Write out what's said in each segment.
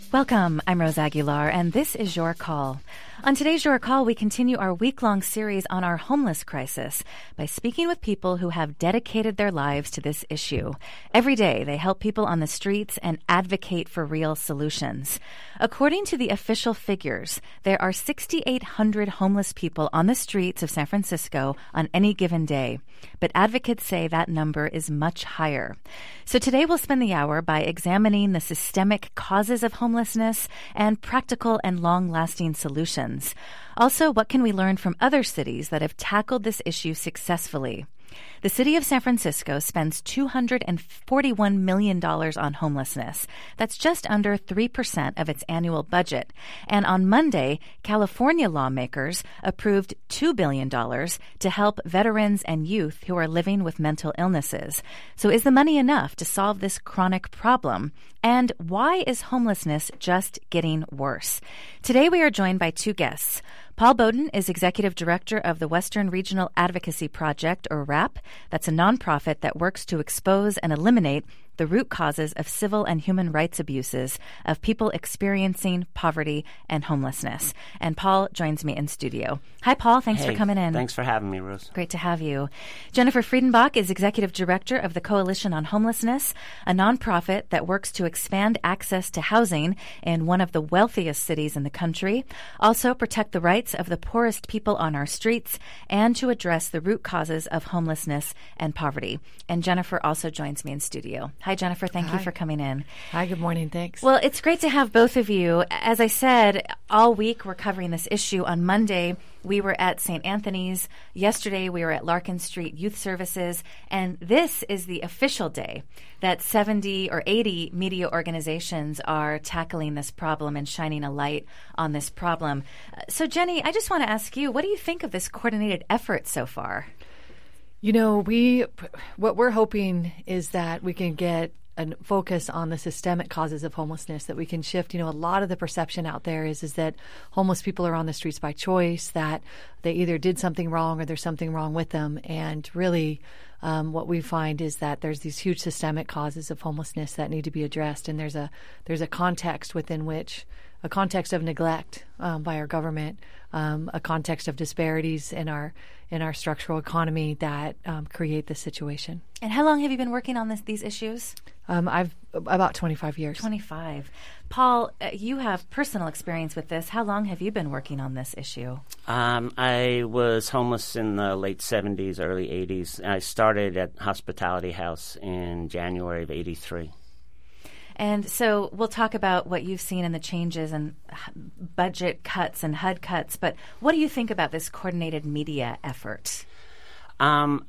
Welcome. I'm Rose Aguilar, and this is Your Call. On today's Your Call, we continue our week-long series on our homeless crisis by speaking with people who have dedicated their lives to this issue. Every day, they help people on the streets and advocate for real solutions. According to the official figures, there are 6,800 homeless people on the streets of San Francisco on any given day, but advocates say that number is much higher. So today we'll spend the hour by examining the systemic causes of homelessness and practical and long-lasting solutions. Also, what can we learn from other cities that have tackled this issue successfully? The city of San Francisco spends $241 million on homelessness. That's just under 3% of its annual budget. And on Monday, California lawmakers approved $2 billion to help veterans and youth who are living with mental illnesses. So is the money enough to solve this chronic problem? And why is homelessness just getting worse? Today we are joined by two guests. Paul Bowden is Executive Director of the Western Regional Advocacy Project, or WRAP. That's a nonprofit that works to expose and eliminate the root causes of civil and human rights abuses of people experiencing poverty and homelessness. And Paul joins me in studio. Hi, Paul. Thanks for coming in. Thanks for having me, Rose. Great to have you. Jennifer Friedenbach is Executive Director of the Coalition on Homelessness, a nonprofit that works to expand access to housing in one of the wealthiest cities in the country, also protect the rights of the poorest people on our streets, and to address the root causes of homelessness and poverty. And Jennifer also joins me in studio. Hi, Jennifer. Thank you for coming in. Hi, good morning. Thanks. Well, it's great to have both of you. As I said, all week we're covering this issue. On Monday, we were at St. Anthony's. Yesterday, we were at Larkin Street Youth Services. And this is the official day that 70 or 80 media organizations are tackling this problem and shining a light on this problem. So, Jenny, I just want to ask you, what do you think of this coordinated effort so far? You know, what we're hoping is that we can get a focus on the systemic causes of homelessness, that we can shift. You know, a lot of the perception out there is that homeless people are on the streets by choice, that they either did something wrong or there's something wrong with them. And really, what we find is that there's these huge systemic causes of homelessness that need to be addressed. And there's a context within which, a context of neglect by our government, a context of disparities in our structural economy that create this situation. And how long have you been working on these issues? I've about 25 years. 25. Paul, you have personal experience with this. How long have you been working on this issue? I was homeless in the late 70s, early 80s. I started at Hospitality House in January of 83. And so we'll talk about what you've seen in the changes and budget cuts and HUD cuts, but what do you think about this coordinated media effort? I'm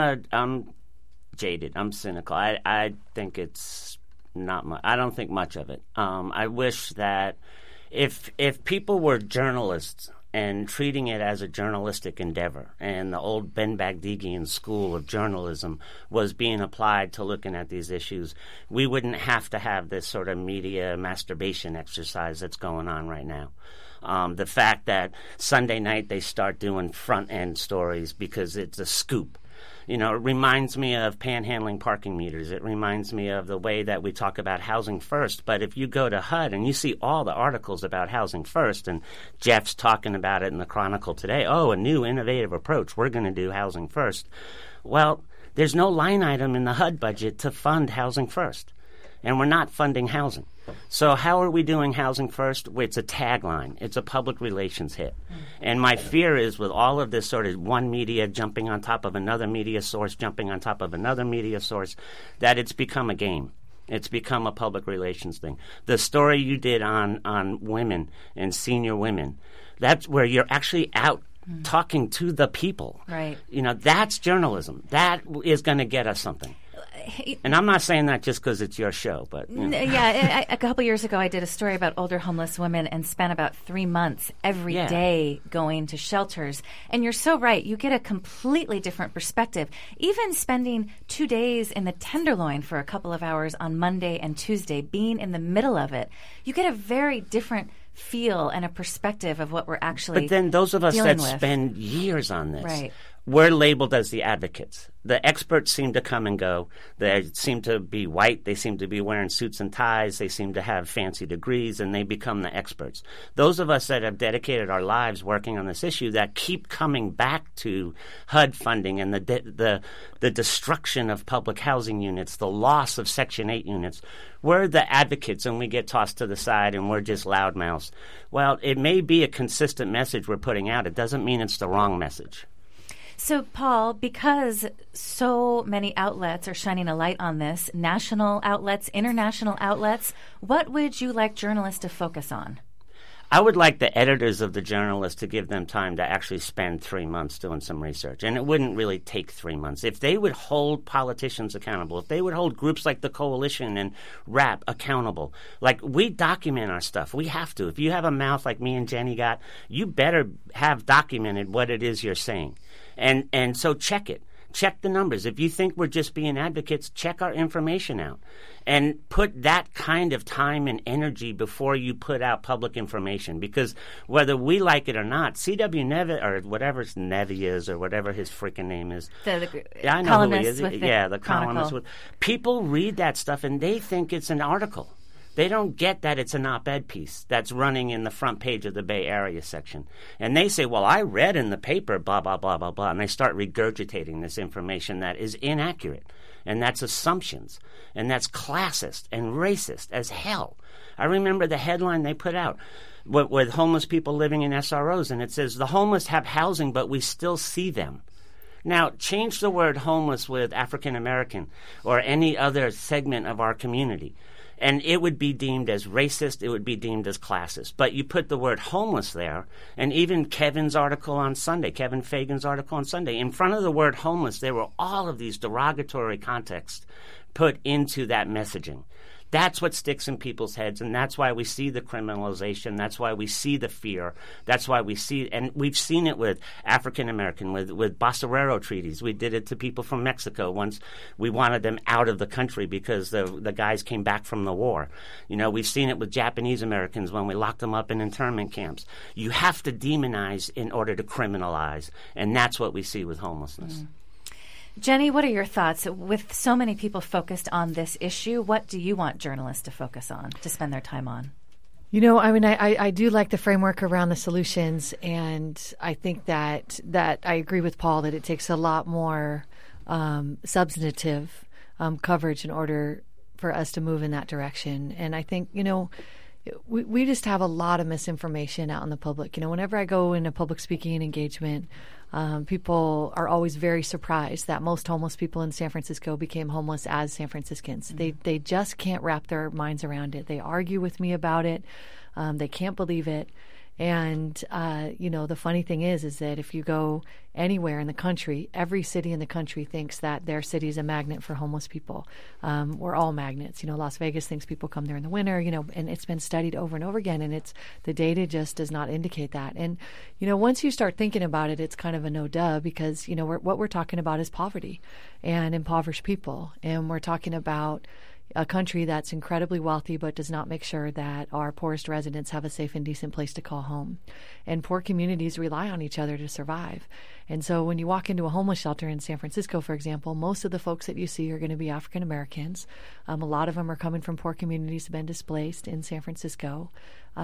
jaded. I'm cynical. I think it's not much. I don't think much of it. I wish that if people were journalists and treating it as a journalistic endeavor, and the old Ben Bagdigian school of journalism was being applied to looking at these issues, we wouldn't have to have this sort of media masturbation exercise that's going on right now. The fact that Sunday night they start doing front-end stories because it's a scoop. You know, it reminds me of panhandling parking meters. It reminds me of the way that we talk about housing first. But if you go to HUD and you see all the articles about housing first, and Jeff's talking about it in the Chronicle today, a new innovative approach, we're going to do housing first. Well, there's no line item in the HUD budget to fund housing first. And we're not funding housing. So how are we doing housing first? It's a tagline. It's a public relations hit. And my fear is with all of this sort of one media jumping on top of another media source, jumping on top of another media source, that it's become a game. It's become a public relations thing. The story you did on women and senior women, that's where you're actually out talking to the people. Right. You know, that's journalism. That is going to get us something. And I'm not saying that just because it's your show, but you know. Yeah, a couple years ago I did a story about older homeless women and spent about 3 months every day going to shelters. And you're so right. You get a completely different perspective. Even spending 2 days in the Tenderloin for a couple of hours on Monday and Tuesday, being in the middle of it, you get a very different feel and a perspective of what we're actually But then those of us that with. spend years on this Right. we're labeled as the advocates. The experts seem to come and go. They seem to be white. They seem to be wearing suits and ties. They seem to have fancy degrees, and they become the experts. Those of us that have dedicated our lives working on this issue that keep coming back to HUD funding and the destruction of public housing units, the loss of Section 8 units, we're the advocates, and we get tossed to the side, and we're just loudmouths. Well, it may be a consistent message we're putting out. It doesn't mean it's the wrong message. So, Paul, because so many outlets are shining a light on this, national outlets, international outlets, what would you like journalists to focus on? I would like the editors of the journalists to give them time to actually spend 3 months doing some research. And it wouldn't really take 3 months. If they would hold politicians accountable, if they would hold groups like the Coalition and RAP accountable, like we document our stuff. We have to. If you have a mouth like me and Jenny got, you better have documented what it is you're saying. And so check it. Check the numbers. If you think we're just being advocates, check our information out. And put that kind of time and energy before you put out public information. Because whether we like it or not, C.W. Nevis, or whatever Nevis is, or whatever his freaking name is. Yeah, I know who he is. The columnist. People read that stuff and they think it's an article. They don't get that it's an op-ed piece that's running in the front page of the Bay Area section. And they say, well, I read in the paper, blah, blah, blah, blah, blah. And they start regurgitating this information that is inaccurate. And that's assumptions. And that's classist and racist as hell. I remember the headline they put out with homeless people living in SROs. And it says, the homeless have housing, but we still see them. Now, change the word homeless with African American or any other segment of our community. And it would be deemed as racist. It would be deemed as classist. But you put the word homeless there, and even Kevin Fagan's article on Sunday, in front of the word homeless, there were all of these derogatory contexts put into that messaging. That's what sticks in people's heads, and that's why we see the criminalization. That's why we see the fear. That's why we see, and we've seen it with African American, with Basurero treaties. We did it to people from Mexico once we wanted them out of the country because the guys came back from the war. You know, we've seen it with Japanese Americans when we locked them up in internment camps. You have to demonize in order to criminalize, and that's what we see with homelessness. Mm. Jenny, what are your thoughts? With so many people focused on this issue, what do you want journalists to focus on, to spend their time on? You know, I mean, I do like the framework around the solutions, and I think that I agree with Paul that it takes a lot more substantive coverage in order for us to move in that direction. And I think, you know, we just have a lot of misinformation out in the public. You know, whenever I go in a public speaking engagement, people are always very surprised that most homeless people in San Francisco became homeless as San Franciscans. Mm-hmm. They just can't wrap their minds around it. They argue with me about it. They can't believe it. And, you know, the funny thing is that if you go anywhere in the country, every city in the country thinks that their city is a magnet for homeless people. We're all magnets. You know, Las Vegas thinks people come there in the winter, you know, and it's been studied over and over again, and the data just does not indicate that. And, you know, once you start thinking about it, it's kind of a no-duh because, you know, what we're talking about is poverty and impoverished people. And we're talking about a country that's incredibly wealthy but does not make sure that our poorest residents have a safe and decent place to call home. And poor communities rely on each other to survive. And so when you walk into a homeless shelter in San Francisco, for example, most of the folks that you see are going to be African Americans. A lot of them are coming from poor communities, have been displaced in San Francisco.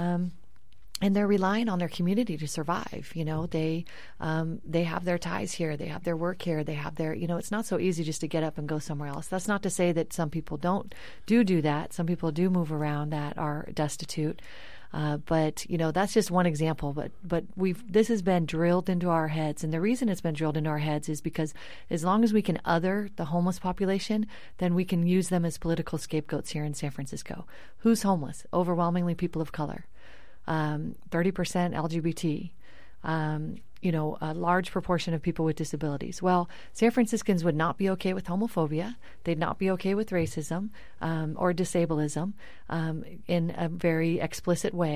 And they're relying on their community to survive. You know, they have their ties here, they have their work here, they have their, you know, it's not so easy just to get up and go somewhere else. That's not to say that some people do that. Some people do move around that are destitute. But, you know, that's just one example. But this has been drilled into our heads. And the reason it's been drilled into our heads is because as long as we can other the homeless population, then we can use them as political scapegoats here in San Francisco. Who's homeless? Overwhelmingly people of color. 30% LGBT, you know, a large proportion of people with disabilities. Well, San Franciscans would not be okay with homophobia. They'd not be okay with racism or disableism in a very explicit way.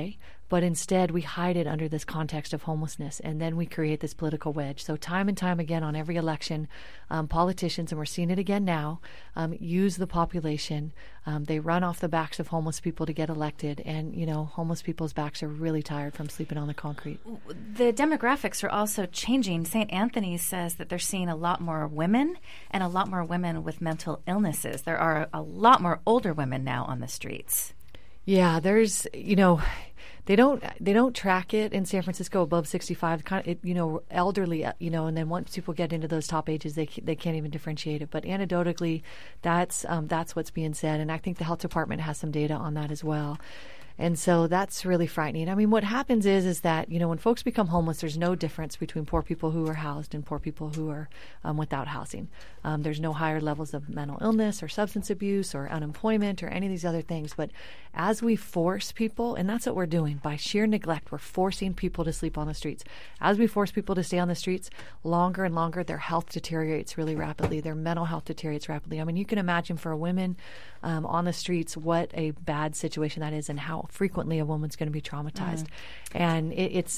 but instead we hide it under this context of homelessness, and then we create this political wedge. So time and time again on every election, politicians, and we're seeing it again now, use the population. They run off the backs of homeless people to get elected, and homeless people's backs are really tired from sleeping on the concrete. The demographics are also changing. St. Anthony's says that they're seeing a lot more women and a lot more women with mental illnesses. There are a lot more older women now on the streets. Yeah, there's, they don't track it in San Francisco above 65, elderly, and then once people get into those top ages, they can't even differentiate it. But anecdotally, that's what's being said, and I think the health department has some data on that as well. And so that's really frightening. I mean, what happens is that, when folks become homeless, there's no difference between poor people who are housed and poor people who are without housing. There's no higher levels of mental illness or substance abuse or unemployment or any of these other things. But as we force people, and that's what we're doing, by sheer neglect, we're forcing people to sleep on the streets. As we force people to stay on the streets longer and longer, their health deteriorates really rapidly. Their mental health deteriorates rapidly. I mean, you can imagine for a woman on the streets what a bad situation that is and how frequently a woman's going to be traumatized. And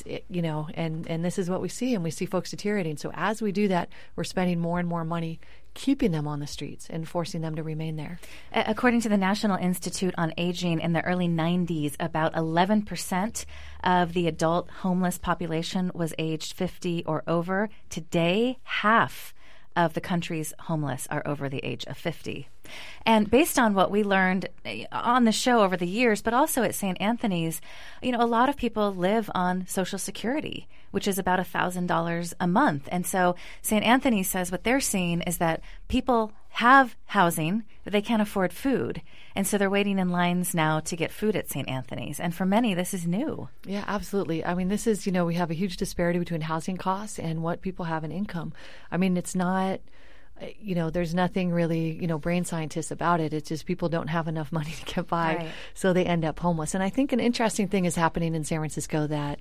and this is what we see, and we see folks deteriorating. So as we do that, we're spending more and more money keeping them on the streets and forcing them to remain there. According to the National Institute on Aging, in the early 90s, about 11% of the adult homeless population was aged 50 or over. Today, half of the country's homeless are over the age of 50. And based on what we learned on the show over the years, but also at St. Anthony's, a lot of people live on Social Security, which is about $1,000 a month. And so St. Anthony's says what they're seeing is that people have housing, but they can't afford food. And so they're waiting in lines now to get food at St. Anthony's. And for many, this is new. Yeah, absolutely. I mean, this is, we have a huge disparity between housing costs and what people have in income. I mean, it's not, there's nothing really, brain scientists about it. It's just people don't have enough money to get by, right. So they end up homeless. And I think an interesting thing is happening in San Francisco that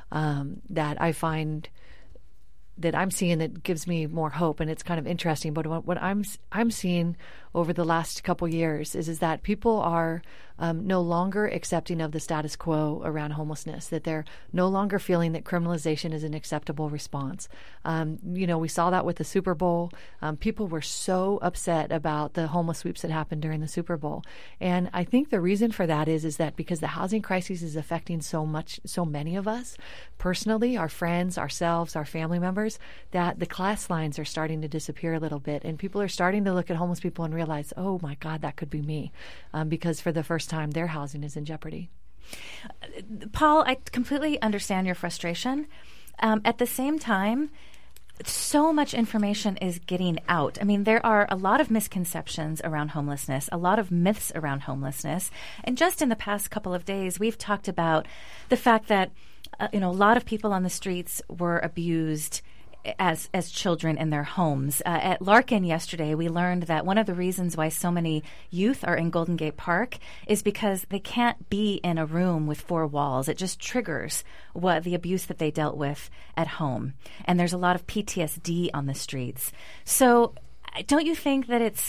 I find that I'm seeing that gives me more hope, and it's kind of interesting. But what I'm seeing over the last couple years is that people are no longer accepting of the status quo around homelessness, that they're no longer feeling that criminalization is an acceptable response. We saw that with the Super Bowl. People were so upset about the homeless sweeps that happened during the Super Bowl. And I think the reason for that is that because the housing crisis is affecting so many of us personally, our friends, ourselves, our family members, that the class lines are starting to disappear a little bit. And people are starting to look at homeless people and realize, oh my God, that could be me. Because for the first time, their housing is in jeopardy. Paul, I completely understand your frustration. At the same time, so much information is getting out. I mean, there are a lot of misconceptions around homelessness, a lot of myths around homelessness. And just in the past couple of days, we've talked about the fact that, a lot of people on the streets were abused as children in their homes. At Larkin yesterday, we learned that one of the reasons why so many youth are in Golden Gate Park is because they can't be in a room with four walls. It just triggers the abuse that they dealt with at home. And there's a lot of PTSD on the streets. So don't you think that it's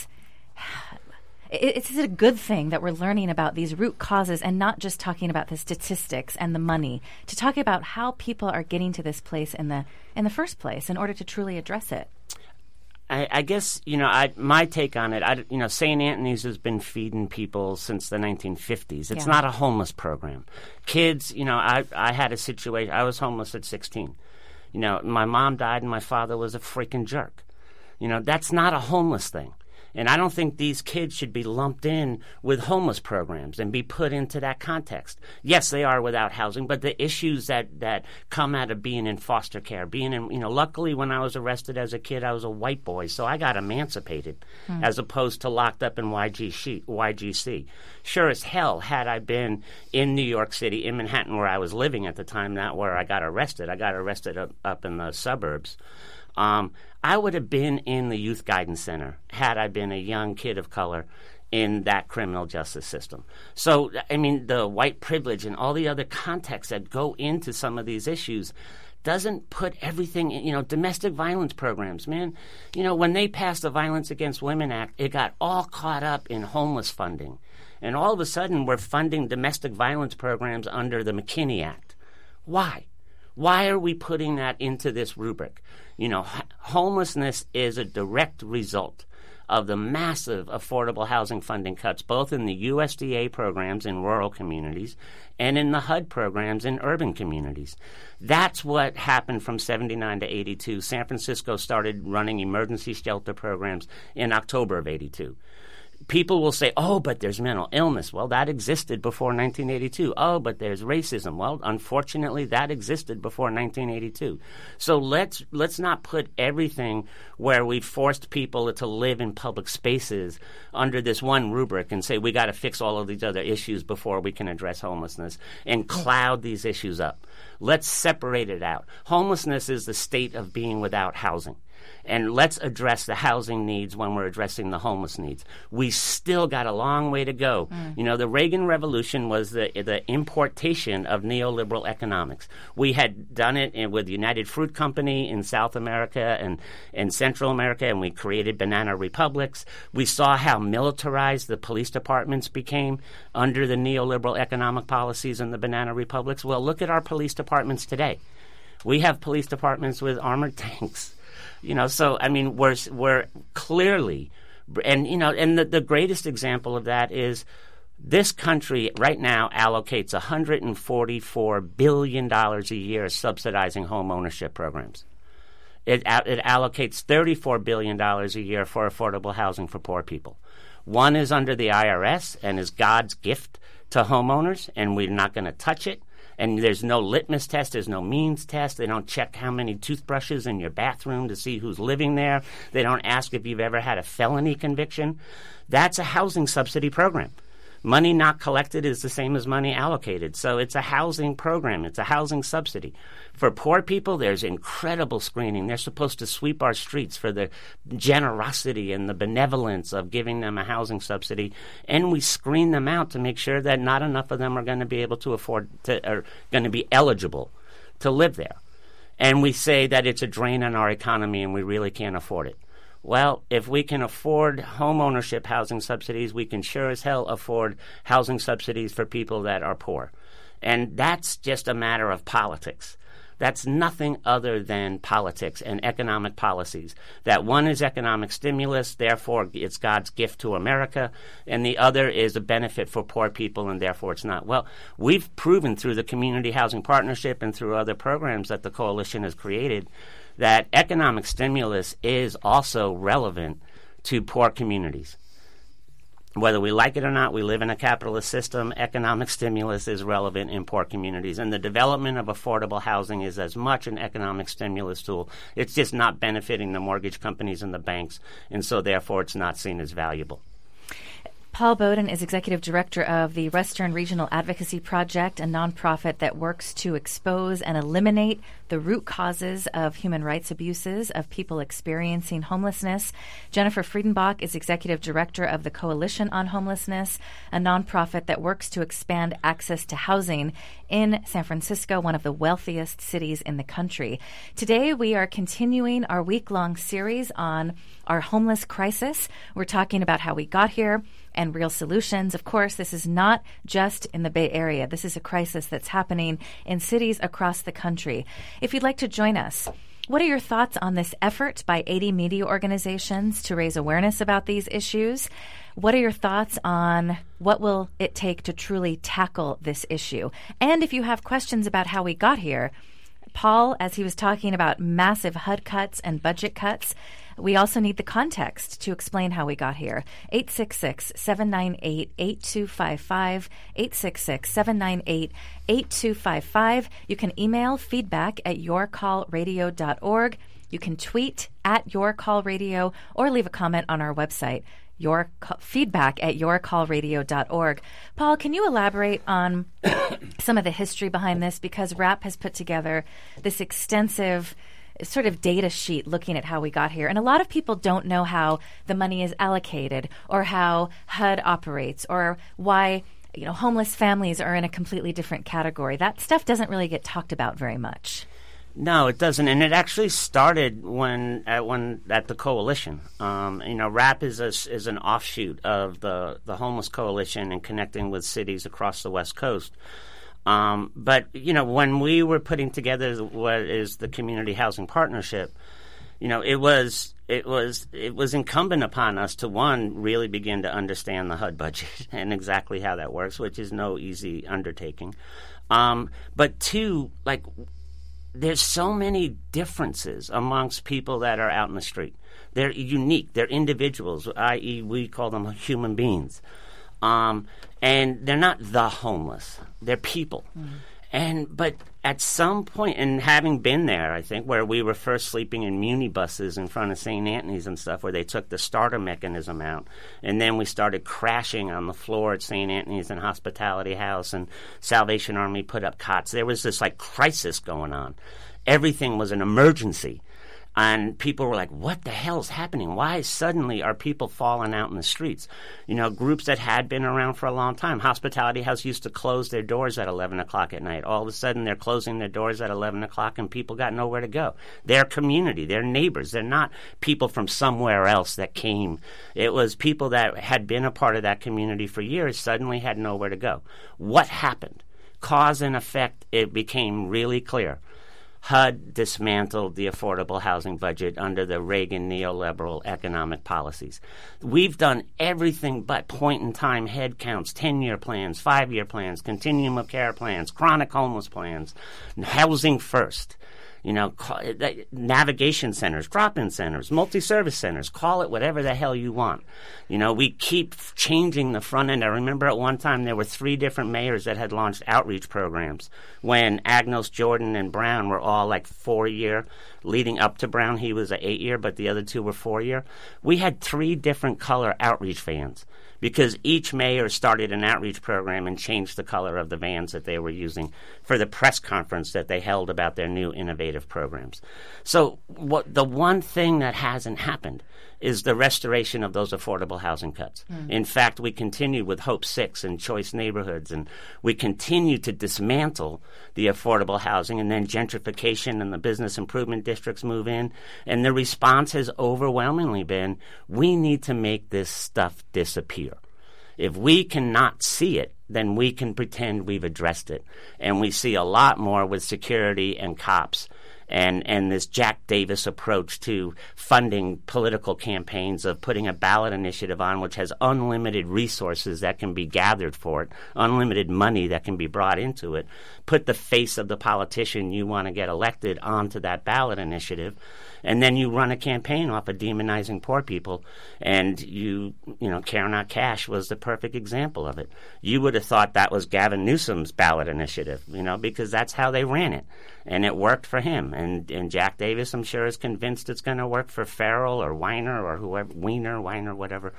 a good thing that we're learning about these root causes and not just talking about the statistics and the money, to talk about how people are getting to this place in the first place in order to truly address it? I guess, my take on it, St. Anthony's has been feeding people since the 1950s. It's not a homeless program. Kids, I had a situation. I was homeless at 16. My mom died and my father was a freaking jerk. That's not a homeless thing. And I don't think these kids should be lumped in with homeless programs and be put into that context. Yes, they are without housing, but the issues that come out of being in foster care, luckily when I was arrested as a kid, I was a white boy, so I got emancipated as opposed to locked up in YGC. Sure as hell, had I been in New York City, in Manhattan, where I was living at the time, not where I got arrested. I got arrested up in the suburbs. I would have been in the Youth Guidance Center had I been a young kid of color in that criminal justice system. So, the white privilege and all the other contexts that go into some of these issues doesn't put everything in, domestic violence programs, man. When they passed the Violence Against Women Act, it got all caught up in homeless funding. And all of a sudden, we're funding domestic violence programs under the McKinney Act. Why? Why are we putting that into this rubric? Homelessness is a direct result of the massive affordable housing funding cuts, both in the USDA programs in rural communities and in the HUD programs in urban communities. That's what happened from 79 to 82. San Francisco started running emergency shelter programs in October of 82. People will say, oh, but there's mental illness. Well, that existed before 1982. Oh, but there's racism. Well, unfortunately, that existed before 1982. So let's not put everything where we forced people to live in public spaces under this one rubric and say we got to fix all of these other issues before we can address homelessness and cloud these issues up. Let's separate it out. Homelessness is the state of being without housing. And let's address the housing needs when we're addressing the homeless needs. We still got a long way to go. The Reagan Revolution was the importation of neoliberal economics. We had done it with United Fruit Company in South America and Central America, and we created banana republics. We saw how militarized the police departments became under the neoliberal economic policies in the banana republics. Well, look at our police departments today. We have police departments with armored tanks. We're clearly, and the greatest example of that is this country right now allocates $144 billion a year subsidizing home ownership programs. It allocates $34 billion a year for affordable housing for poor people. One is under the IRS and is God's gift to homeowners, and we're not going to touch it. And there's no litmus test. There's no means test. They don't check how many toothbrushes in your bathroom to see who's living there. They don't ask if you've ever had a felony conviction. That's a housing subsidy program. Money not collected is the same as money allocated. So it's a housing program. It's a housing subsidy. For poor people, there's incredible screening. They're supposed to sweep our streets for the generosity and the benevolence of giving them a housing subsidy. And we screen them out to make sure that not enough of them are going to be able to afford to, or going to be eligible to live there. And we say that it's a drain on our economy and we really can't afford it. Well, if we can afford home ownership housing subsidies, we can sure as hell afford housing subsidies for people that are poor. And that's just a matter of politics. That's nothing other than politics and economic policies. That one is economic stimulus, therefore it's God's gift to America, and the other is a benefit for poor people, and therefore it's not. Well, we've proven through the Community Housing Partnership and through other programs that the coalition has created that economic stimulus is also relevant to poor communities. Whether we like it or not, we live in a capitalist system. Economic stimulus is relevant in poor communities. And the development of affordable housing is as much an economic stimulus tool. It's just not benefiting the mortgage companies and the banks, and so therefore it's not seen as valuable. Paul Boden is Executive Director of the Western Regional Advocacy Project, a nonprofit that works to expose and eliminate the root causes of human rights abuses of people experiencing homelessness. Jennifer Friedenbach is Executive Director of the Coalition on Homelessness, a nonprofit that works to expand access to housing in San Francisco, one of the wealthiest cities in the country. Today, we are continuing our week-long series on our homeless crisis. We're talking about how we got here and real solutions. Of course, this is not just in the Bay Area. This is a crisis that's happening in cities across the country. If you'd like to join us, what are your thoughts on this effort by 80 media organizations to raise awareness about these issues? What are your thoughts on what will it take to truly tackle this issue? And if you have questions about how we got here, Paul, as he was talking about massive HUD cuts and budget cuts, we also need the context to explain how we got here. 866-798-8255, 866-798-8255. You can email feedback@yourcallradio.org. You can tweet @yourcallradio or leave a comment on our website, feedback@yourcallradio.org. Paul, can you elaborate on some of the history behind this? Because RAP has put together this extensive sort of data sheet looking at how we got here. And a lot of people don't know how the money is allocated or how HUD operates or why, homeless families are in a completely different category. That stuff doesn't really get talked about very much. No, it doesn't, and it actually started when at the coalition. RAP is an offshoot of the Homeless Coalition and connecting with cities across the West Coast. But when we were putting together what is the Community Housing Partnership, it was incumbent upon us to, one, really begin to understand the HUD budget and exactly how that works, which is no easy undertaking. But two, there's so many differences amongst people that are out in the street. They're unique. They're individuals, i.e. we call them human beings. And they're not the homeless. They're people. But at some point, and having been there, I think, where we were first sleeping in muni buses in front of St. Anthony's and stuff, where they took the starter mechanism out, and then we started crashing on the floor at St. Anthony's and Hospitality House, and Salvation Army put up cots. There was this crisis going on. Everything was an emergency. And people were like, what the hell is happening? Why suddenly are people falling out in the streets? Groups that had been around for a long time. Hospitality House used to close their doors at 11 o'clock at night. All of a sudden, they're closing their doors at 11 o'clock, and people got nowhere to go. Their community, their neighbors. They're not people from somewhere else that came. It was people that had been a part of that community for years suddenly had nowhere to go. What happened? Cause and effect, it became really clear. HUD dismantled the affordable housing budget under the Reagan neoliberal economic policies. We've done everything but point-in-time head counts, 10-year plans, 5-year plans, continuum of care plans, chronic homeless plans, housing first. Navigation centers, drop-in centers, multi-service centers, call it whatever the hell you want. We keep changing the front end. I remember at one time there were 3 different mayors that had launched outreach programs when Agnos, Jordan, and Brown were all 4-year. Leading up to Brown, he was an 8-year, but the other 2 were 4-year. We had 3 different color outreach vans because each mayor started an outreach program and changed the color of the vans that they were using for the press conference that they held about their new innovative programs. So the one thing that hasn't happened is the restoration of those affordable housing cuts. In fact, we continue with Hope 6 and Choice Neighborhoods, and we continue to dismantle the affordable housing, and then gentrification and the business improvement districts move in. And the response has overwhelmingly been, we need to make this stuff disappear. If we cannot see it, then we can pretend we've addressed it. And we see a lot more with security and cops and this Jack Davis approach to funding political campaigns of putting a ballot initiative on which has unlimited resources that can be gathered for it, unlimited money that can be brought into it. Put the face of the politician you want to get elected onto that ballot initiative, and then you run a campaign off of demonizing poor people. And Care Not Cash was the perfect example of it. You would have thought that was Gavin Newsom's ballot initiative, because that's how they ran it. And it worked for him. And Jack Davis, I'm sure, is convinced it's going to work for Farrell or Weiner or whoever, Weiner, whatever.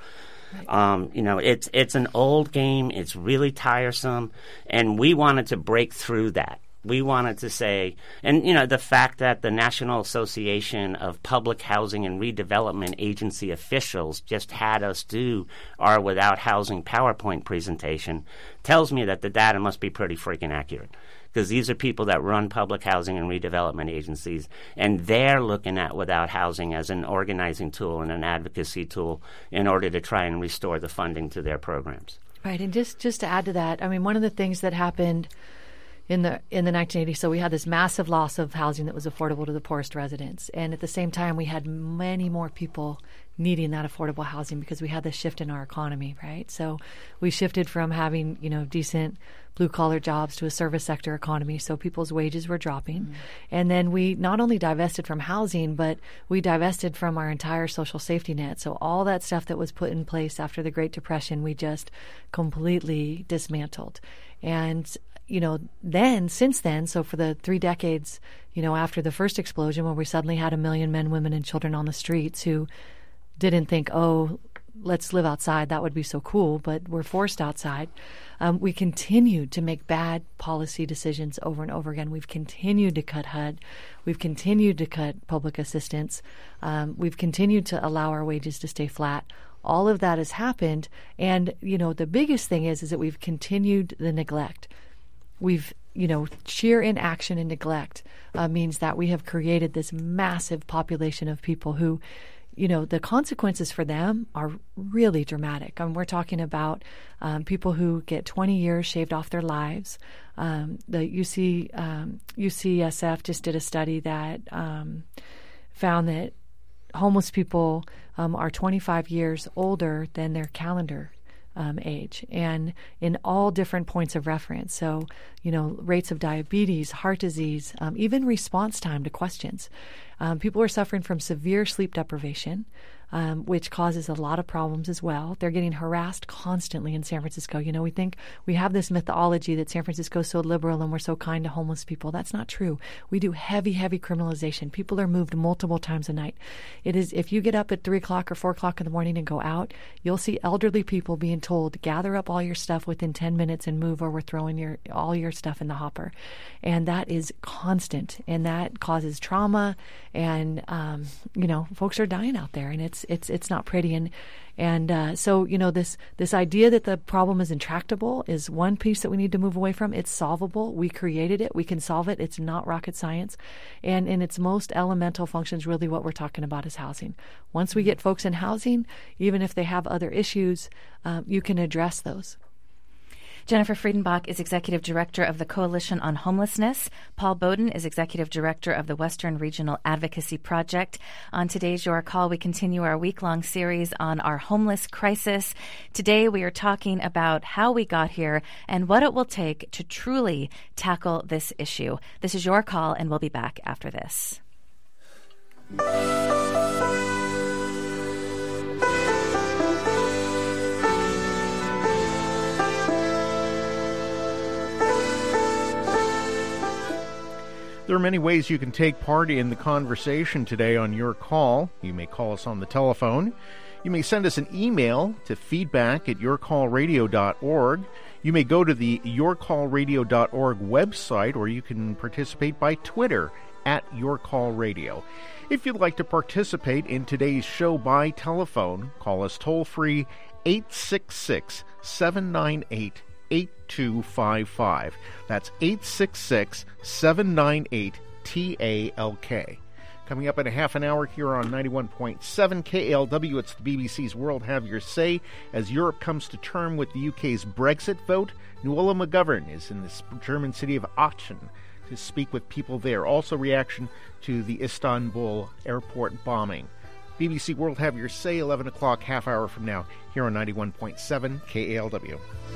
Right. It's an old game. It's really tiresome. And we wanted to break through that. We wanted to say, and the fact that the National Association of Public Housing and Redevelopment Agency officials just had us do our Without Housing PowerPoint presentation tells me that the data must be pretty freaking accurate. Because these are people that run public housing and redevelopment agencies, and they're looking at Without Housing as an organizing tool and an advocacy tool in order to try and restore the funding to their programs. Right, and just to add to that, one of the things that happened in the 1980s, so we had this massive loss of housing that was affordable to the poorest residents, and at the same time we had many more people needing that affordable housing because we had this shift in our economy, right? So we shifted from having decent blue-collar jobs to a service sector economy, so people's wages were dropping. Mm-hmm. And then we not only divested from housing, but we divested from our entire social safety net. So all that stuff that was put in place after the Great Depression, we just completely dismantled. And since then, so for the 3 decades, after the first explosion, when we suddenly had 1 million men, women, and children on the streets who didn't think, let's live outside, that would be so cool, but we're forced outside. We continued to make bad policy decisions over and over again. We've continued to cut HUD. We've continued to cut public assistance. We've continued to allow our wages to stay flat. All of that has happened. And, the biggest thing is that we've continued the neglect. We've sheer inaction and neglect means that we have created this massive population of people who, the consequences for them are really dramatic. We're talking about people who get 20 years shaved off their lives. UCSF just did a study that found that homeless people are 25 years older than their calendar age, and in all different points of reference. So, rates of diabetes, heart disease, even response time to questions. People are suffering from severe sleep deprivation, which causes a lot of problems as well. They're getting harassed constantly in San Francisco. We think we have this mythology that San Francisco is so liberal and we're so kind to homeless people. That's not true. We do heavy, heavy criminalization. People are moved multiple times a night. It is, if you get up at 3 o'clock or 4 o'clock in the morning and go out, you'll see elderly people being told, gather up all your stuff within 10 minutes and move, or we're throwing all your stuff in the hopper. And that is constant, and that causes trauma, and folks are dying out there, and it's not pretty. And so this idea that the problem is intractable is one piece that we need to move away from. It's solvable. We created it. We can solve it. It's not rocket science. And in its most elemental functions, really what we're talking about is housing. Once we get folks in housing, even if they have other issues, you can address those. Jennifer Friedenbach is Executive Director of the Coalition on Homelessness. Paul Bowden is Executive Director of the Western Regional Advocacy Project. On today's Your Call, we continue our week-long series on our homeless crisis. Today, we are talking about how we got here and what it will take to truly tackle this issue. This is Your Call, and we'll be back after this. There are many ways you can take part in the conversation today on Your Call. You may call us on the telephone. You may send us an email to feedback@yourcallradio.org. You may go to the yourcallradio.org website, or you can participate by Twitter @YourCallRadio. If you'd like to participate in today's show by telephone, call us toll-free 866-798-8255. That's 866-798-TALK. Coming up in a half an hour here on 91.7 KALW, it's the BBC's World Have Your Say. As Europe comes to term with the UK's Brexit vote, Nuala McGovern is in the German city of Aachen to speak with people there. Also reaction to the Istanbul airport bombing. BBC World Have Your Say, 11 o'clock, half hour from now, here on 91.7 KALW.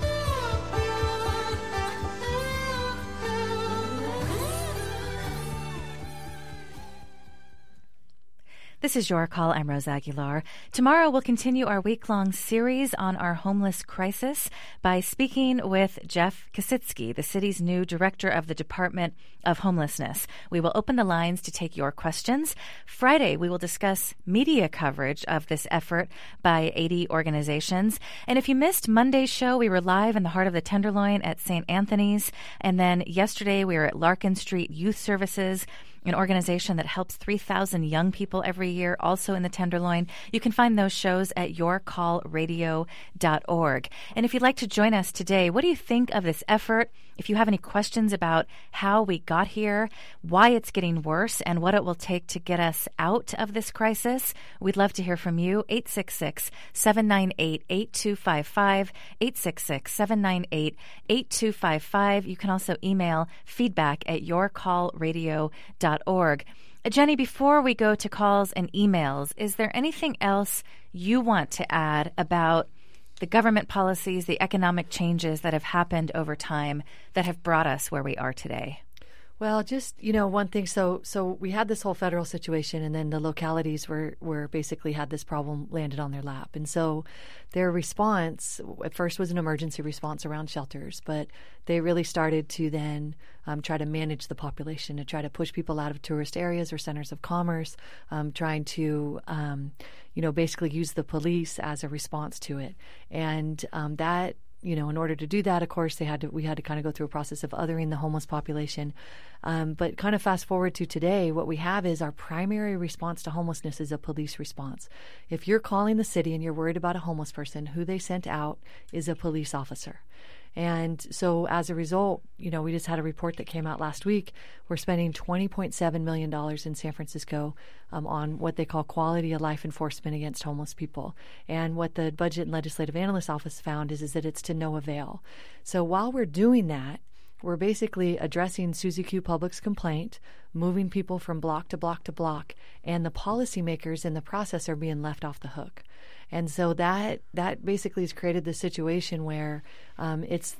This is Your Call. I'm Rose Aguilar. Tomorrow we'll continue our week-long series on our homeless crisis by speaking with Jeff Kositsky, the city's new director of the Department of Homelessness. We will open the lines to take your questions. Friday, we will discuss media coverage of this effort by 80 organizations. And if you missed Monday's show, we were live in the heart of the Tenderloin at St. Anthony's. And then yesterday, we were at Larkin Street Youth Services, an organization that helps 3,000 young people every year, also in the Tenderloin. You can find those shows at yourcallradio.org. And if you'd like to join us today, what do you think of this effort? If you have any questions about how we got here, why it's getting worse, and what it will take to get us out of this crisis, we'd love to hear from you. 866-798-8255, 866-798-8255. You can also email feedback@yourcallradio.org. Jenny, before we go to calls and emails, is there anything else you want to add about the government policies, the economic changes that have happened over time that have brought us where we are today? Well, just, one thing. So we had this whole federal situation, and then the localities were basically had this problem landed on their lap. And so their response at first was an emergency response around shelters, but they really started to then try to manage the population, to try to push people out of tourist areas or centers of commerce, trying to, basically use the police as a response to it. And that, in order to do that, of course, we had to kind of go through a process of othering the homeless population. But kind of fast forward to today, what we have is our primary response to homelessness is a police response. If you're calling the city and you're worried about a homeless person, who they sent out is a police officer. And so as a result, we just had a report that came out last week. We're spending $20.7 million in San Francisco on what they call quality of life enforcement against homeless people. And what the Budget and Legislative Analyst Office found is that it's to no avail. So while we're doing that, we're basically addressing Susie Q. Public's complaint, moving people from block to block to block, and the policymakers in the process are being left off the hook. And so that basically has created the situation where it's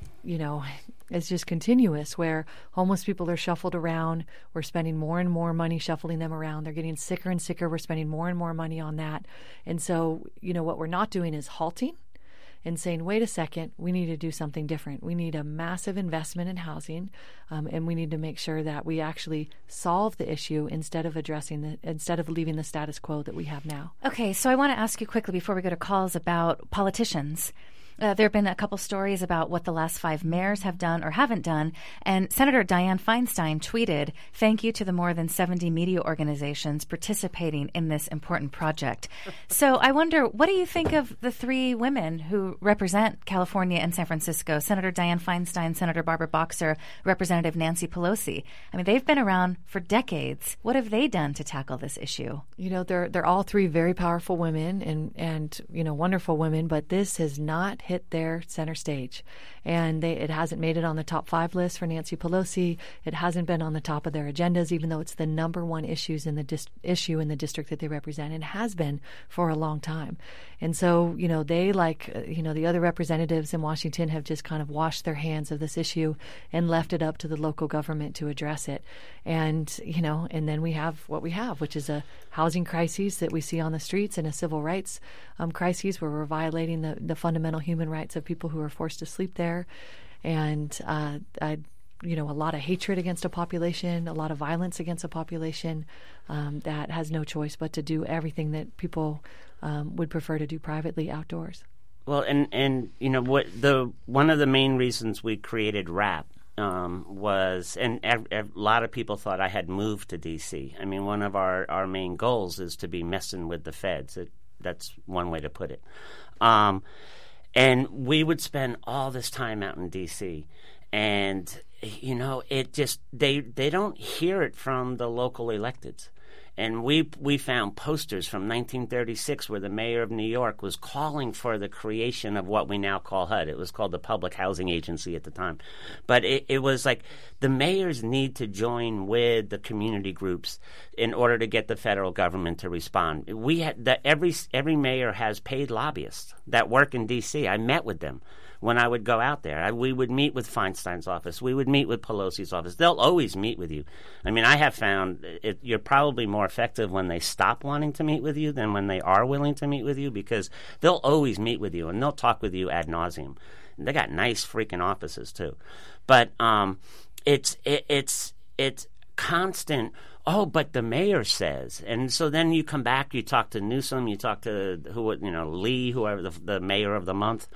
just continuous, where homeless people are shuffled around. We're spending more and more money shuffling them around. They're getting sicker and sicker. We're spending more and more money on that. And so, what we're not doing is halting and saying, wait a second, we need to do something different. We need a massive investment in housing, and we need to make sure that we actually solve the issue instead of leaving the status quo that we have now. Okay, so I want to ask you quickly before we go to calls about politicians. There have been a couple stories about what the last 5 mayors have done or haven't done, and Senator Dianne Feinstein tweeted, "Thank you to the more than 70 media organizations participating in this important project." So I wonder, what do you think of the 3 women who represent California and San Francisco, Senator Dianne Feinstein, Senator Barbara Boxer, Representative Nancy Pelosi? I mean, they've been around for decades. What have they done to tackle this issue? They're all 3 very powerful women and wonderful women, but this has not hit their center stage. And it hasn't made it on the top 5 list for Nancy Pelosi. It hasn't been on the top of their agendas, even though it's the number one issue in the district that they represent, and has been for a long time. And so, they, like, the other representatives in Washington, have just kind of washed their hands of this issue and left it up to the local government to address it. And, and then we have what we have, which is a housing crisis that we see on the streets, and a civil rights crises where we're violating the fundamental human rights of people who are forced to sleep there. And, a lot of hatred against a population, a lot of violence against a population that has no choice but to do everything that people would prefer to do privately outdoors. Well, and one of the main reasons we created RAP was, and a lot of people thought I had moved to D.C. I mean, one of our main goals is to be messing with the feds. That's one way to put it. And we would spend all this time out in D.C., and it just they don't hear it from the local electeds. And we found posters from 1936 where the mayor of New York was calling for the creation of what we now call HUD. It was called the Public Housing Agency at the time. But it was like the mayors need to join with the community groups in order to get the federal government to respond. We had every mayor has paid lobbyists that work in D.C. I met with them when I would go out there. We would meet with Feinstein's office. We would meet with Pelosi's office. They'll always meet with you. I mean, I have found you're probably more effective when they stop wanting to meet with you than when they are willing to meet with you, because they'll always meet with you and they'll talk with you ad nauseum. They got nice freaking offices too. But it's constant. Oh, but the mayor says, and so then you come back. You talk to Newsom. You talk to Lee, whoever the mayor of the month.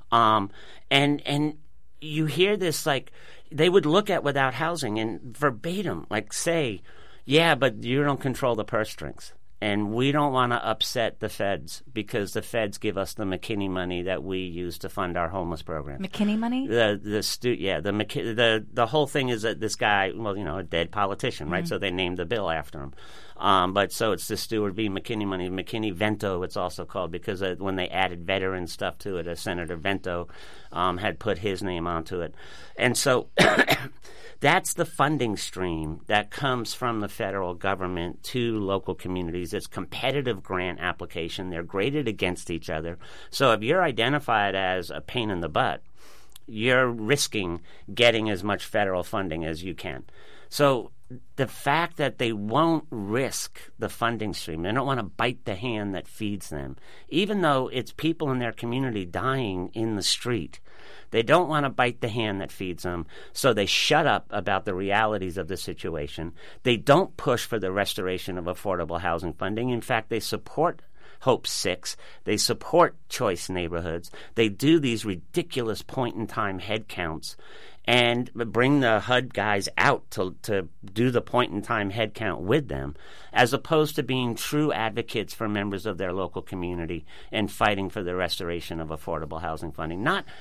And you hear this, like, they would look at without housing and verbatim, like, say, yeah, but you don't control the purse strings. And we don't want to upset the feds because the feds give us the McKinney money that we use to fund our homeless program. McKinney money? The whole thing is that this guy, a dead politician, right? Mm-hmm. So they named the bill after him. But so it's the Stewart B. McKinney money, McKinney-Vento, it's also called, because when they added veteran stuff to it, Senator Vento had put his name onto it. And so that's the funding stream that comes from the federal government to local communities. It's competitive grant application. They're graded against each other. So if you're identified as a pain in the butt, you're risking getting as much federal funding as you can. So the fact that they won't risk the funding stream, they don't want to bite the hand that feeds them, even though it's people in their community dying in the street. They don't want to bite the hand that feeds them, so they shut up about the realities of the situation. They don't push for the restoration of affordable housing funding. In fact, they support Hope 6. They support choice neighborhoods. They do these ridiculous point-in-time head counts and bring the HUD guys out to do the point-in-time head count with them, as opposed to being true advocates for members of their local community and fighting for the restoration of affordable housing funding. Not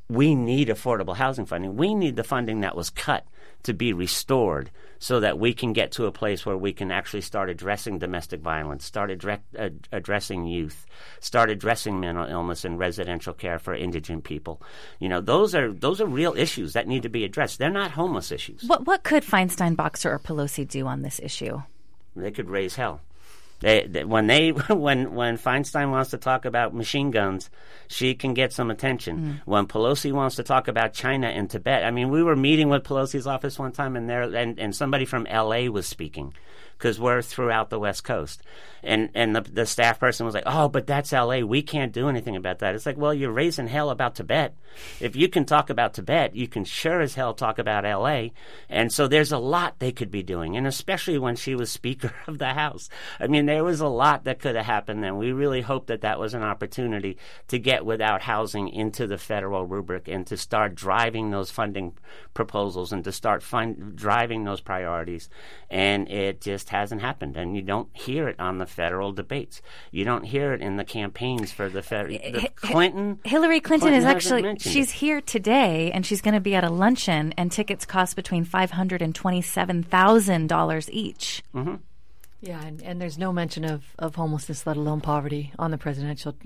we need affordable housing funding. We need the funding that was cut to be restored so that we can get to a place where we can actually start addressing domestic violence, start addressing youth, start addressing mental illness and residential care for indigent people. Those are real issues that need to be addressed. They're not homeless issues. What could Feinstein, Boxer, or Pelosi do on this issue? They could raise hell. When Feinstein wants to talk about machine guns, she can get some attention. When Pelosi wants to talk about China and Tibet, we were meeting with Pelosi's office one time, and somebody from L.A. was speaking, because we're throughout the West Coast. And the staff person was like, oh, but that's L.A. We can't do anything about that. It's like, well, you're raising hell about Tibet. If you can talk about Tibet, you can sure as hell talk about L.A. And so there's a lot they could be doing, and especially when she was Speaker of the House. There was a lot that could have happened, and we really hope that was an opportunity to get without housing into the federal rubric and to start driving those funding proposals and to start driving those priorities. And it just hasn't happened, and you don't hear it on the federal debates. You don't hear it in the campaigns for the federal. Hillary Clinton is actually, she's here today, and she's going to be at a luncheon, and tickets cost between $500,000 and $27,000 each. Mm-hmm. Yeah, and there's no mention of homelessness, let alone poverty, on the presidential.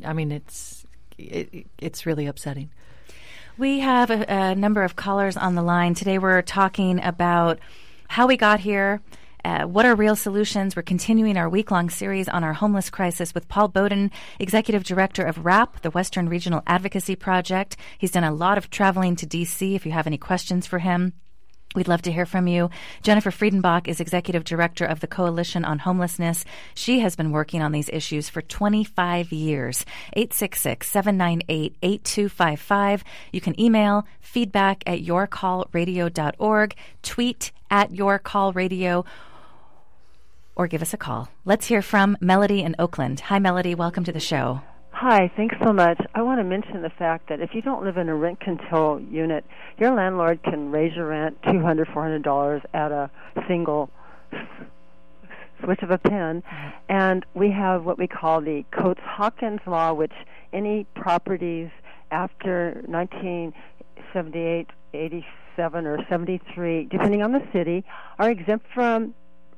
It's really upsetting. We have a number of callers on the line. Today we're talking about how we got here, what are real solutions. We're continuing our week-long series on our homeless crisis with Paul Bowden, Executive Director of WRAP, the Western Regional Advocacy Project. He's done a lot of traveling to D.C. If you have any questions for him, we'd love to hear from you. Jennifer Friedenbach is Executive Director of the Coalition on Homelessness. She has been working on these issues for 25 years. 866-798-8255. You can email feedback@yourcallradio.org, tweet @yourcallradio, or give us a call. Let's hear from Melody in Oakland. Hi, Melody. Welcome to the show. Hi, thanks so much. I want to mention the fact that if you don't live in a rent control unit, your landlord can raise your rent $200, $400 at a single switch of a pen. And we have what we call the Coates-Hawkins law, which any properties after 1978, 87, or 73, depending on the city, are exempt from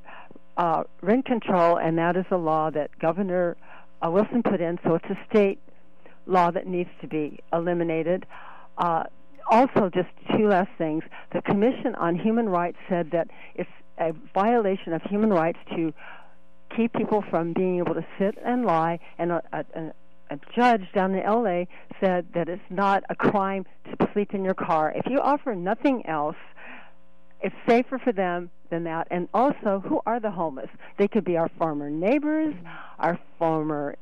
rent control, and that is a law that Governor Wilson put in, so it's a state law that needs to be eliminated. Also, just two last things. The Commission on Human Rights said that it's a violation of human rights to keep people from being able to sit and lie, and a judge down in L.A. said that it's not a crime to sleep in your car. If you offer nothing else, it's safer for them than that. And also, who are the homeless? They could be our former neighbors, our former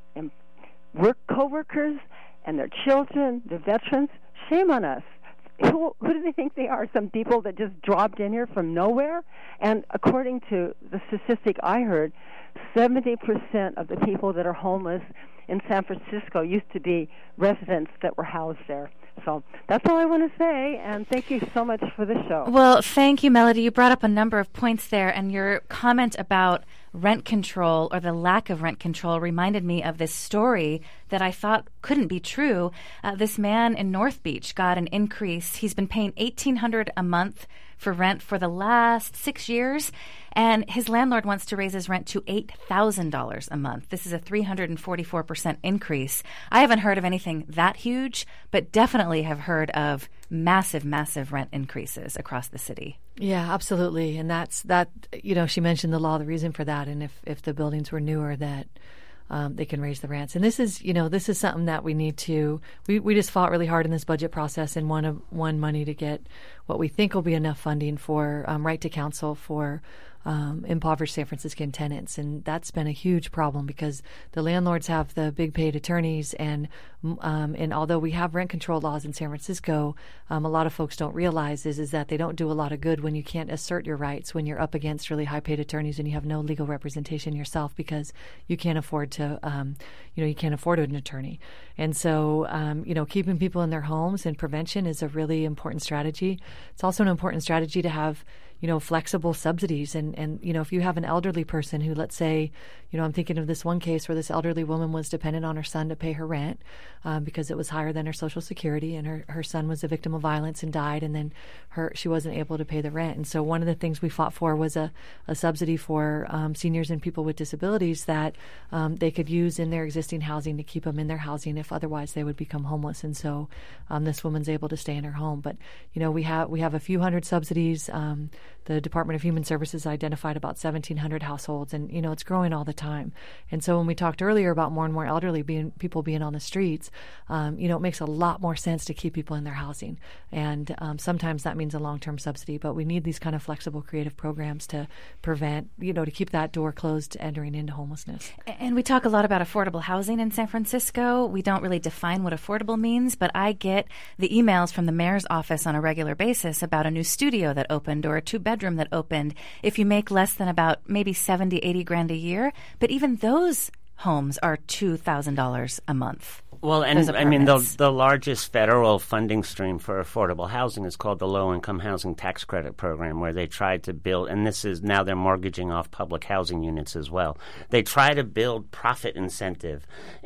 co-workers, and their children, the veterans. Shame on us. Who do they think they are? Some people that just dropped in here from nowhere? And according to the statistic I heard, 70% of the people that are homeless in San Francisco used to be residents that were housed there. So that's all I want to say, and thank you so much for the show. Well, thank you, Melody. You brought up a number of points there, and your comment about rent control or the lack of rent control reminded me of this story that I thought couldn't be true. This man in North Beach got an increase. He's been paying $1,800 a month for rent for the last 6 years, and his landlord wants to raise his rent to $8,000 a month. This is a 344% increase. I haven't heard of anything that huge, but definitely have heard of massive, massive rent increases across the city. Yeah, absolutely. And that's she mentioned the law, the reason for that, and if the buildings were newer, that they can raise the rents. And this is something that we need to. We just fought really hard in this budget process and won money to get what we think will be enough funding for right to counsel for impoverished San Franciscan tenants, and that's been a huge problem because the landlords have the big paid attorneys, and although we have rent control laws in San Francisco, a lot of folks don't realize is that they don't do a lot of good when you can't assert your rights when you're up against really high paid attorneys and you have no legal representation yourself because you can't afford to you can't afford an attorney. And so keeping people in their homes and prevention is a really important strategy. It's also an important strategy to have flexible subsidies. And if you have an elderly person who, let's say, I'm thinking of this one case where this elderly woman was dependent on her son to pay her rent because it was higher than her Social Security, and her son was a victim of violence and died, and then she wasn't able to pay the rent. And so one of the things we fought for was a subsidy for seniors and people with disabilities that they could use in their existing housing to keep them in their housing if otherwise they would become homeless. And so this woman's able to stay in her home. But we have a few hundred subsidies. The Department of Human Services identified about 1,700 households, and it's growing all the time. And so when we talked earlier about more and more elderly people being on the streets, it makes a lot more sense to keep people in their housing. And sometimes that means a long-term subsidy, but we need these kind of flexible, creative programs to prevent, to keep that door closed to entering into homelessness. And we talk a lot about affordable housing in San Francisco. We don't really define what affordable means, but I get the emails from the mayor's office on a regular basis about a new studio that opened or a two-bedroom that opened. If you make less than about maybe 70, 80 grand a year, but even those homes are $2,000 a month. Well, and I mean, the largest federal funding stream for affordable housing is called the Low-Income Housing Tax Credit Program, where they tried to build, and this is now they're mortgaging off public housing units as well. They try to build profit incentive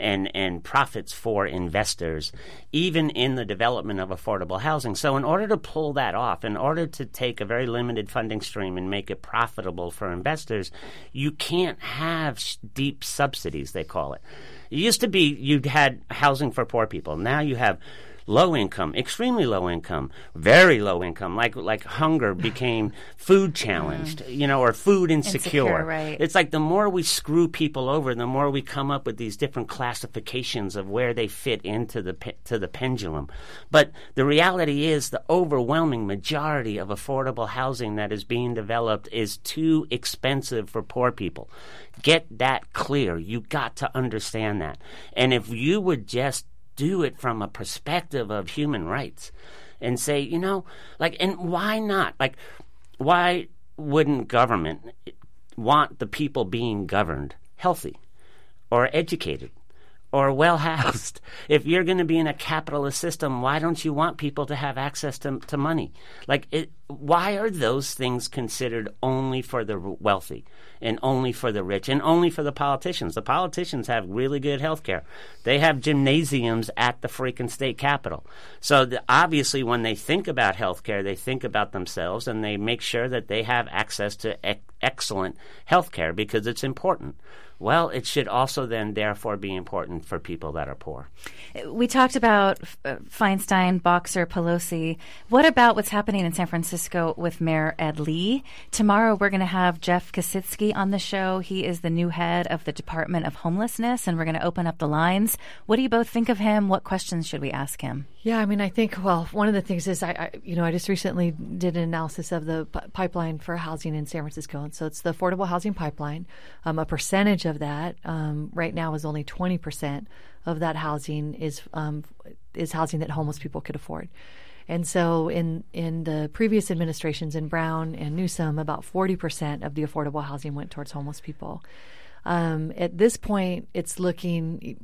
and profits for investors, even in the development of affordable housing. So in order to pull that off, in order to take a very limited funding stream and make it profitable for investors, you can't have deep subsidies, they call it. It used to be you had housing for poor people. Now you have low income, extremely low income, very low income, like hunger became food challenged, or food insecure. Right. It's like the more we screw people over, the more we come up with these different classifications of where they fit into the pendulum. But the reality is the overwhelming majority of affordable housing that is being developed is too expensive for poor people. Get that clear. You got to understand that. And if you would just do it from a perspective of human rights and say, and why not? Like, why wouldn't government want the people being governed healthy or educated or well-housed? If you're going to be in a capitalist system, why don't you want people to have access to money? Why are those things considered only for the wealthy and only for the rich and only for the politicians? The politicians have really good health care. They have gymnasiums at the freaking state capitol. So obviously when they think about health care, they think about themselves and they make sure that they have access to excellent health care because it's important. Well, it should also then therefore be important for people that are poor. We talked about Feinstein, Boxer, Pelosi. What about what's happening in San Francisco with Mayor Ed Lee? Tomorrow we're going to have Jeff Kosinski on the show. He is the new head of the Department of Homelessness, and we're going to open up the lines. What do you both think of him? What questions should we ask him? Yeah, I mean, I think, one of the things is I just recently did an analysis of the pipeline for housing in San Francisco. And so it's the affordable housing pipeline. A percentage of that right now is only 20% of that housing is housing that homeless people could afford. And so in the previous administrations in Brown and Newsom, about 40% of the affordable housing went towards homeless people. At this point, it's looking,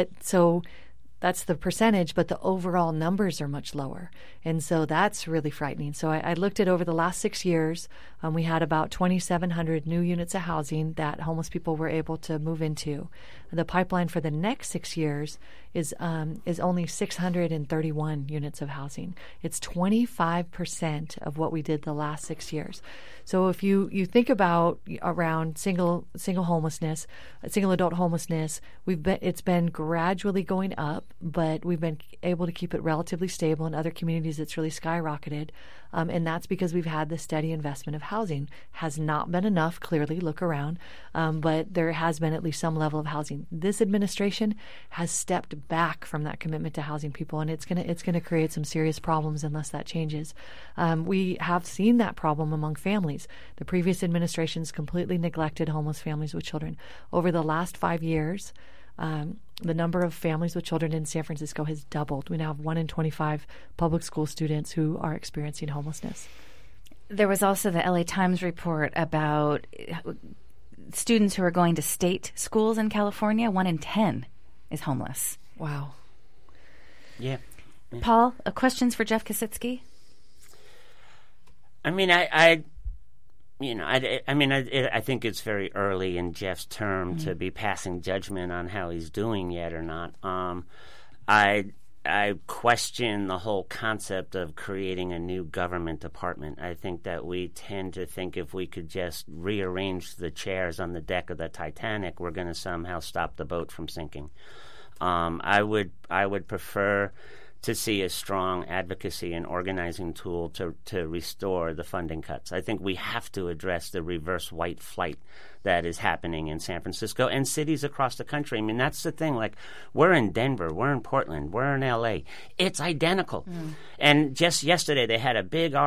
that's the percentage, but the overall numbers are much lower. And so that's really frightening. So I looked at over the last 6 years, we had about 2,700 new units of housing that homeless people were able to move into. The pipeline for the next 6 years is only 631 units of housing. It's 25% of what we did the last 6 years. So if you think about around single homelessness, single adult homelessness, it's been gradually going up, but we've been able to keep it relatively stable. In other communities, it's really skyrocketed, and that's because we've had the steady investment of housing. Has not been enough, clearly, look around, but there has been at least some level of housing. This administration has stepped back from that commitment to housing people, and it's gonna create some serious problems unless that changes. We have seen that problem among families. The previous administrations completely neglected homeless families with children. Over the last 5 years, the number of families with children in San Francisco has doubled. We now have 1 in 25 public school students who are experiencing homelessness. There was also the LA Times report about students who are going to state schools in California. 1 in 10 is homeless. Wow. Yeah. Paul, questions for Jeff Kosinski? I mean, I I think it's very early in Jeff's term to be passing judgment on how he's doing yet or not. I question the whole concept of creating a new government department. I think that we tend to think if we could just rearrange the chairs on the deck of the Titanic, we're going to somehow stop the boat from sinking. I would prefer to see a strong advocacy and organizing tool to restore the funding cuts. I think we have to address the reverse white flight that is happening in San Francisco and cities across the country. I mean, that's the thing. Like, we're in Denver, we're in Portland, we're in L.A. It's identical. And just yesterday, they had a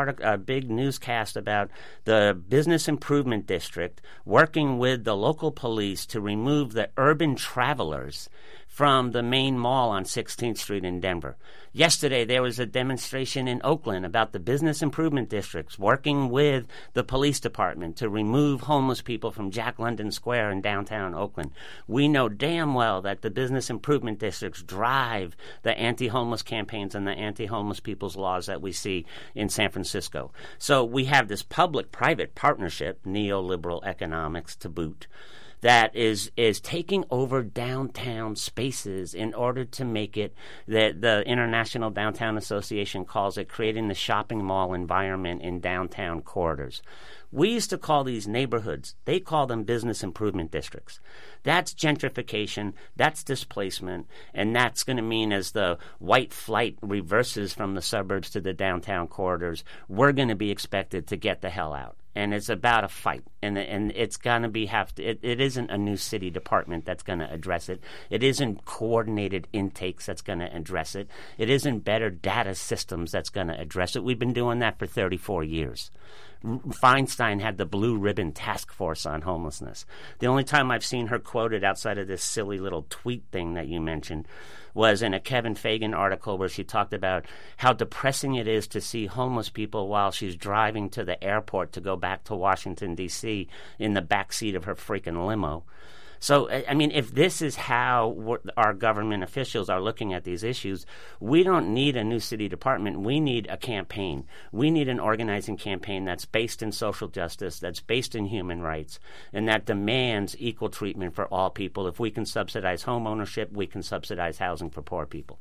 big newscast about the Business Improvement District working with the local police to remove the urban travelers from the main mall on 16th Street in Denver. Yesterday, there was a demonstration in Oakland about the business improvement districts working with the police department to remove homeless people from Jack London Square in downtown Oakland. We know damn well that the business improvement districts drive the anti-homeless campaigns and the anti-homeless people's laws that we see in San Francisco. So we have this public-private partnership, neoliberal economics to boot, that is taking over downtown spaces in order to make it, that the International Downtown Association calls it, creating the shopping mall environment in downtown corridors. We used to call these neighborhoods, they call them business improvement districts. That's gentrification, that's displacement, and that's going to mean as the white flight reverses from the suburbs to the downtown corridors, we're going to be expected to get the hell out. And it's about a fight, and it's going to be it isn't a new city department that's going to address it. It isn't coordinated intakes that's going to address it. It isn't better data systems that's going to address it. We've been doing that for 34 years. Feinstein had the blue ribbon task force on homelessness. The only time I've seen her quoted outside of this silly little tweet thing that you mentioned was in a Kevin Fagan article where she talked about how depressing it is to see homeless people while she's driving to the airport to go back to Washington, D.C. in the backseat of her freaking limo. So, I mean, if this is how our government officials are looking at these issues, we don't need a new city department. We need a campaign. We need an organizing campaign that's based in social justice, that's based in human rights, and that demands equal treatment for all people. If we can subsidize home ownership, we can subsidize housing for poor people.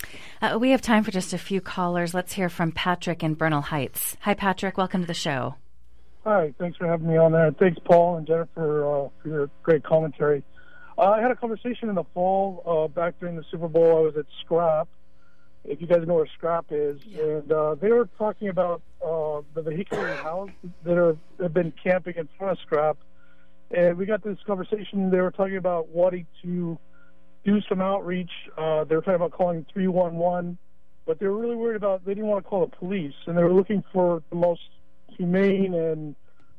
We have time for just a few callers. Let's hear from Patrick in Bernal Heights. Hi, Patrick. Welcome to the show. Hi, thanks for having me on there. Thanks, Paul and Jennifer, for your great commentary. I had a conversation in the fall back during the Super Bowl. I was at Scrap, if you guys know where Scrap is, and they were talking about the vehicular housed that have been camping in front of Scrap, and we got this conversation. They were talking about wanting to do some outreach. They were talking about calling 311, but they were really worried about, they didn't want to call the police, and they were looking for the most humane and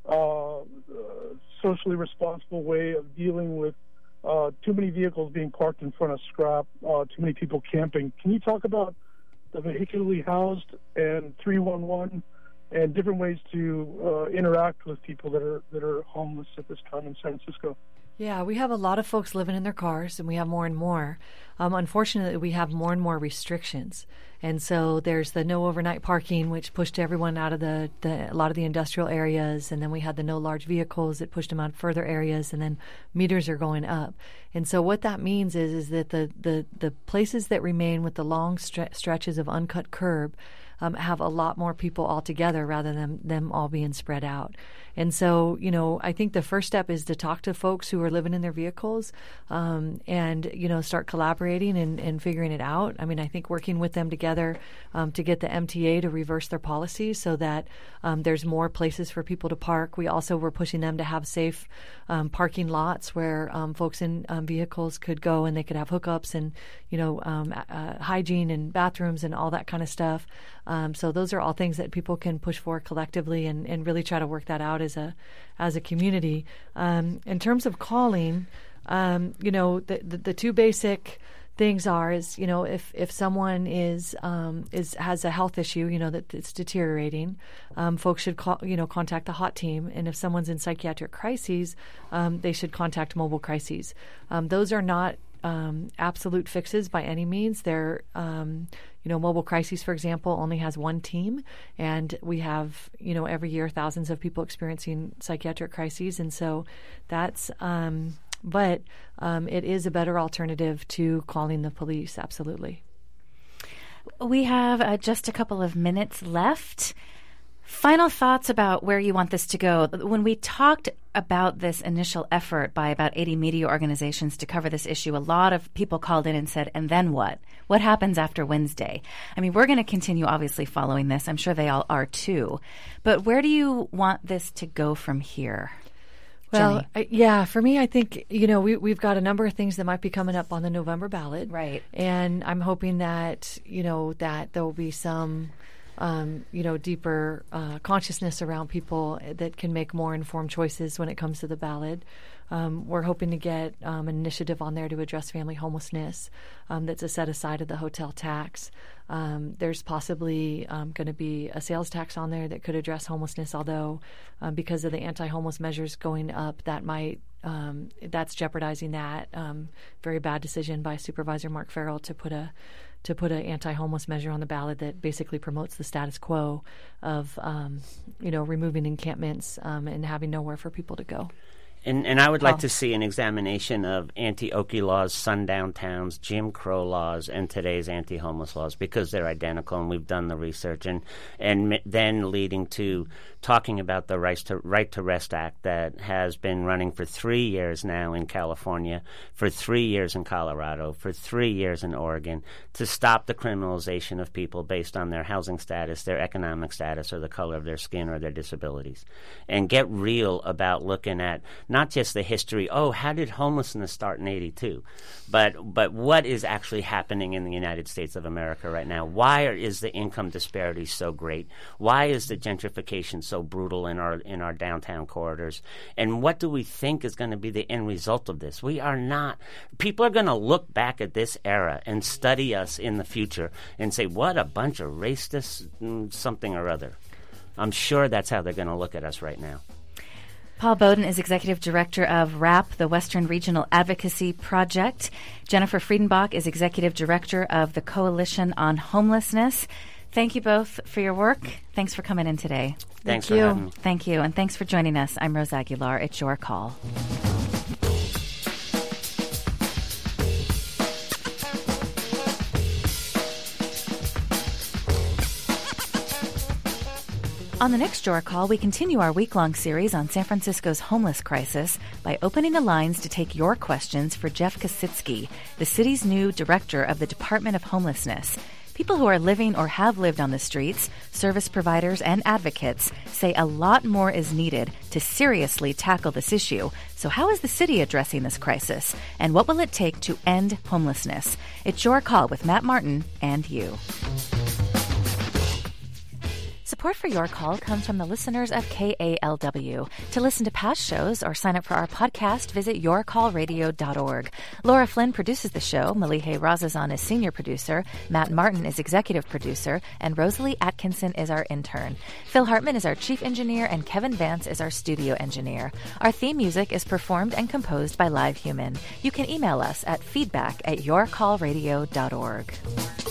socially responsible way of dealing with too many vehicles being parked in front of Scrap, too many people camping. Can you talk about the vehicularly housed and 311 and different ways to interact with people that are homeless at this time in San Francisco? Yeah, we have a lot of folks living in their cars, and we have more and more. Unfortunately, we have more and more restrictions. And so there's the no overnight parking, which pushed everyone out of a lot of the industrial areas. And then we had the no large vehicles that pushed them out further areas. And then meters are going up. And so what that means is that the places that remain with the long stretches of uncut curb have a lot more people all together rather than them all being spread out. And so, I think the first step is to talk to folks who are living in their vehicles and, start collaborating and figuring it out. I mean, I think working with them together to get the MTA to reverse their policies so that there's more places for people to park. We also were pushing them to have safe parking lots where folks in vehicles could go and they could have hookups and, hygiene and bathrooms and all that kind of stuff. So those are all things that people can push for collectively and really try to work that out as a community. In terms of calling, the two basic things are if someone has a health issue, that it's deteriorating, folks should contact the HOT team, and if someone's in psychiatric crises, they should contact mobile crises. Those are not absolute fixes by any means. They're, Mobile Crises, for example, only has one team, and we have, every year thousands of people experiencing psychiatric crises, and so that's. But it is a better alternative to calling the police. Absolutely. We have just a couple of minutes left. Final thoughts about where you want this to go. When we talked about this initial effort by about 80 media organizations to cover this issue, a lot of people called in and said, and then what? What happens after Wednesday? I mean, we're going to continue obviously following this. I'm sure they all are too. But where do you want this to go from here? Well, for me, I think, we've got a number of things that might be coming up on the November ballot. Right. And I'm hoping that, that there will be some, deeper consciousness around people that can make more informed choices when it comes to the ballot. We're hoping to get an initiative on there to address family homelessness that's a set aside of the hotel tax. There's possibly going to be a sales tax on there that could address homelessness, although because of the anti-homeless measures going up, that's jeopardizing that. Very bad decision by Supervisor Mark Farrell to put an anti-homeless measure on the ballot that basically promotes the status quo of removing encampments and having nowhere for people to go. And I would like to see an examination of anti-Okie laws, sundown towns, Jim Crow laws, and today's anti-homeless laws, because they're identical, and we've done the research, and then leading to talking about the Right to Rest Act that has been running for 3 years now in California, for 3 years in Colorado, for 3 years in Oregon, to stop the criminalization of people based on their housing status, their economic status, or the color of their skin or their disabilities, and get real about looking at not just the history, how did homelessness start in 82, but what is actually happening in the United States of America right now? Why is the income disparity so great? Why is the gentrification so brutal in our downtown corridors? And what do we think is going to be the end result of this? People are going to look back at this era and study us in the future and say, what a bunch of racist something or other. I'm sure that's how they're going to look at us right now. Paul Bowden is Executive Director of WRAP, the Western Regional Advocacy Project. Jennifer Friedenbach is Executive Director of the Coalition on Homelessness. Thank you both for your work. Thanks for coming in today. Thanks for having me. Thank you, and thanks for joining us. I'm Rose Aguilar. It's your call. On the next Your Call, we continue our week-long series on San Francisco's homeless crisis by opening the lines to take your questions for Jeff Kositsky, the city's new director of the Department of Homelessness. People who are living or have lived on the streets, service providers, and advocates say a lot more is needed to seriously tackle this issue. So how is the city addressing this crisis? And what will it take to end homelessness? It's Your Call with Matt Martin and you. Support for Your Call comes from the listeners of KALW. To listen to past shows or sign up for our podcast, visit yourcallradio.org. Laura Flynn produces the show. Malihe Razazan is senior producer. Matt Martin is executive producer. And Rosalie Atkinson is our intern. Phil Hartman is our chief engineer, and Kevin Vance is our studio engineer. Our theme music is performed and composed by Live Human. You can email us at feedback@yourcallradio.org.